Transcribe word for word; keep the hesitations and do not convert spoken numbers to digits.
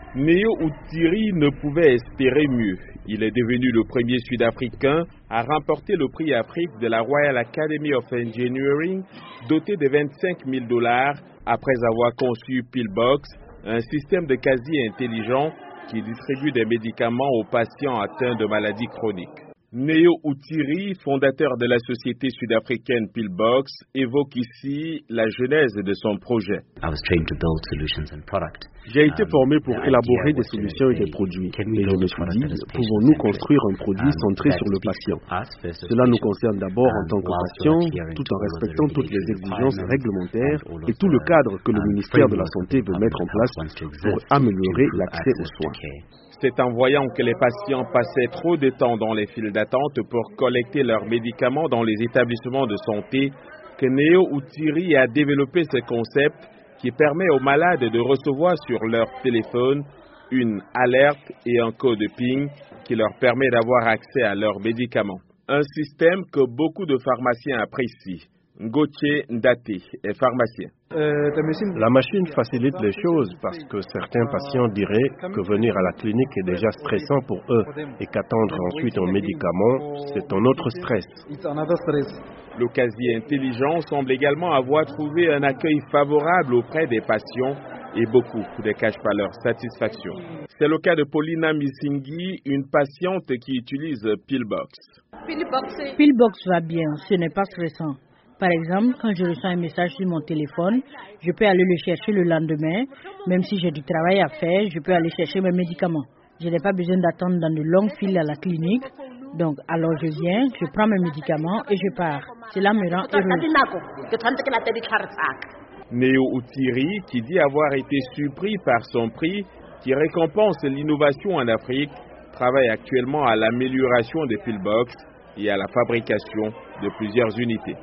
Néo Outiri ne pouvait espérer mieux. Il est devenu le premier Sud-Africain à remporter le prix Afrique de la Royal Academy of Engineering, doté de vingt-cinq mille dollars, après avoir conçu Pillbox, un système de casier intelligent qui distribue des médicaments aux patients atteints de maladies chroniques. Néo Outiri, fondateur de la société sud-africaine Pillbox, évoque ici la genèse de son projet. J'ai été formé pour élaborer des solutions et des produits. Et je me suis dit, pouvons-nous construire un produit centré sur le patient? Cela nous concerne d'abord en tant que patient, tout en respectant toutes les exigences réglementaires et tout le cadre que le ministère de la Santé veut mettre en place pour améliorer l'accès aux soins. C'est en voyant que les patients passaient trop de temps dans les files d'attente pour collecter leurs médicaments dans les établissements de santé que Néo Outiri a développé ce concept qui permet aux malades de recevoir sur leur téléphone une alerte et un code ping qui leur permet d'avoir accès à leurs médicaments. Un système que beaucoup de pharmaciens apprécient. Gauthier Ndaté est pharmacien. La machine facilite les choses parce que certains patients diraient que venir à la clinique est déjà stressant pour eux et qu'attendre ensuite un médicament, c'est un autre stress. Le casier intelligent semble également avoir trouvé un accueil favorable auprès des patients et beaucoup ne cachent pas leur satisfaction. C'est le cas de Paulina Misingi, une patiente qui utilise Pillbox. Pillbox va bien, ce n'est pas stressant. Par exemple, quand je reçois un message sur mon téléphone, je peux aller le chercher le lendemain. Même si j'ai du travail à faire, je peux aller chercher mes médicaments. Je n'ai pas besoin d'attendre dans de longues files à la clinique. Donc, alors je viens, je prends mes médicaments et je pars. Cela me rend heureuse. Néo Outiri, qui dit avoir été surpris par son prix, qui récompense l'innovation en Afrique, travaille actuellement à l'amélioration des Pillbox et à la fabrication de plusieurs unités.